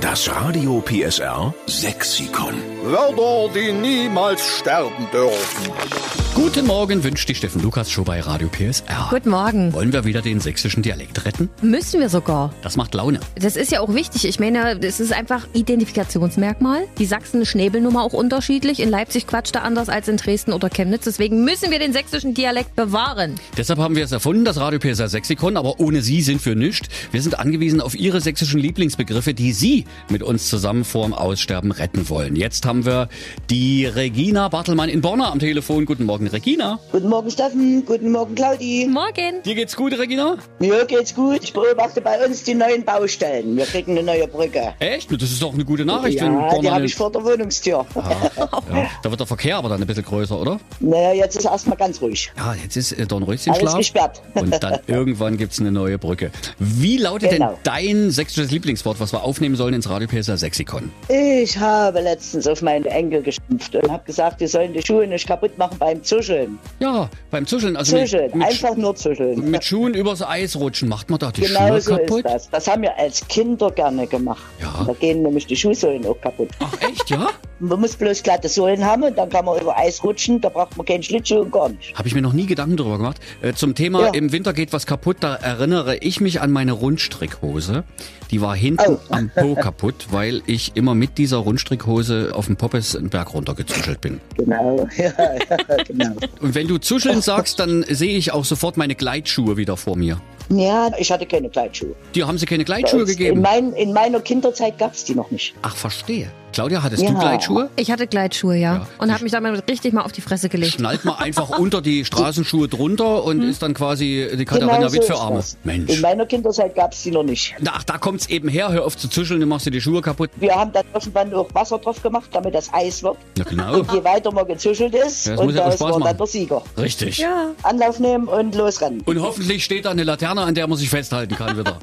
Das Radio PSR Sexikon. Wörter, die niemals sterben dürfen. Guten Morgen wünscht die Steffen Lukas Show bei Radio PSR. Guten Morgen. Wollen wir wieder den sächsischen Dialekt retten? Müssen wir sogar. Das macht Laune. Das ist ja auch wichtig. Ich meine, das ist einfach Identifikationsmerkmal. Die Sachsen-Schnäbelnummer auch unterschiedlich. In Leipzig quatscht er anders als in Dresden oder Chemnitz. Deswegen müssen wir den sächsischen Dialekt bewahren. Deshalb haben wir es erfunden, das Radio PSR Sexikon. Aber ohne Sie sind wir nichts. Wir sind angewiesen auf Ihre sächsischen Lieblingsbegriffe, die Sie mit uns zusammen vorm Aussterben retten wollen. Jetzt haben wir die Regina Bartelmann in Borna am Telefon. Guten Morgen, Regina. Guten Morgen, Steffen. Guten Morgen, Claudi. Morgen. Dir geht's gut, Regina? Mir geht's gut. Ich beobachte bei uns die neuen Baustellen. Wir kriegen eine neue Brücke. Echt? Das ist doch eine gute Nachricht. wenn Ja, Borna die habe ich vor der Wohnungstür. Ja, da wird der Verkehr aber dann ein bisschen größer, oder? Naja, jetzt ist erstmal ganz ruhig. Ja, jetzt ist Alles Dornröschenschlaf. gesperrt. Und dann irgendwann gibt's eine neue Brücke. Wie lautet Genau. denn dein sächsisches Lieblingswort, was wir aufnehmen sollen ins Radio PSR Sexikon? Ich habe letztens auf meine Enkel geschimpft und habe gesagt, die sollen die Schuhe nicht kaputt machen beim Zuscheln. Ja, beim Zuscheln. Also Zuscheln, einfach nur zuscheln. mit Schuhen übers Eis rutschen. Macht man da die Genau Schuhe so kaputt? ist das. Das haben wir als Kinder gerne gemacht. Ja. Da gehen nämlich die Schuhsohlen auch kaputt. Ach echt, ja? Man muss bloß glatte Sohlen haben und dann kann man über Eis rutschen. Da braucht man keinen Schlittschuh und gar nicht. Habe ich mir noch nie Gedanken drüber gemacht. Zum Thema Ja. im Winter geht was kaputt, da erinnere ich mich an meine Rundstrickhose. Die war hinten am Po kaputt, weil ich immer mit dieser Rundstrickhose auf dem Poppes einen Berg runtergezuschelt bin. Genau, ja, genau. Und wenn du zuscheln sagst, dann sehe ich auch sofort meine Gleitschuhe wieder vor mir. Ja, ich hatte keine Gleitschuhe. Dir haben sie keine Gleitschuhe gegeben? In meiner Kinderzeit gab es die noch nicht. Ach, verstehe. Claudia, hattest du Ja. Gleitschuhe? Ich hatte Gleitschuhe, ja. Ja. Und habe mich damit richtig mal auf die Fresse gelegt. Schnallt man einfach unter die Straßenschuhe drunter und ist dann quasi die Katharina Genau so Witt für ist Arme. das. Mensch. In meiner Kinderzeit gab es die noch nicht. Ach, da kommt's eben her. Hör auf zu zuscheln, dann machst du die Schuhe kaputt. Wir haben dann irgendwann auch Wasser drauf gemacht, damit das Eis wird. Ja, genau. Und je weiter man gezuschelt ist, Ja, das muss und ja auch da Spaß war machen. dann der Sieger. Richtig. Ja. Anlauf nehmen und losrennen. Und hoffentlich steht da eine Laterne, an der man sich festhalten kann wieder.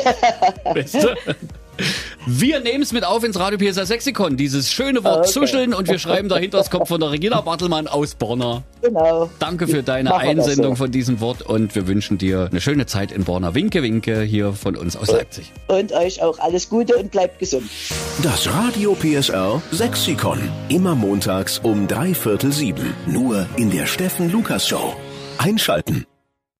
Weißt du? Wir nehmen es mit auf ins Radio PSR Sexikon, dieses schöne Wort Okay. zuscheln, und wir schreiben dahinter, es kommt von der Regina Bartelmann aus Borna. Genau. Danke für deine Machen wir das Einsendung so. von diesem Wort und wir wünschen dir eine schöne Zeit in Borna. Winke, winke hier von uns aus Leipzig. Und euch auch alles Gute und bleibt gesund. Das Radio PSR Sexikon. Immer montags um 6:45. Nur in der Steffen Lukas Show. Einschalten.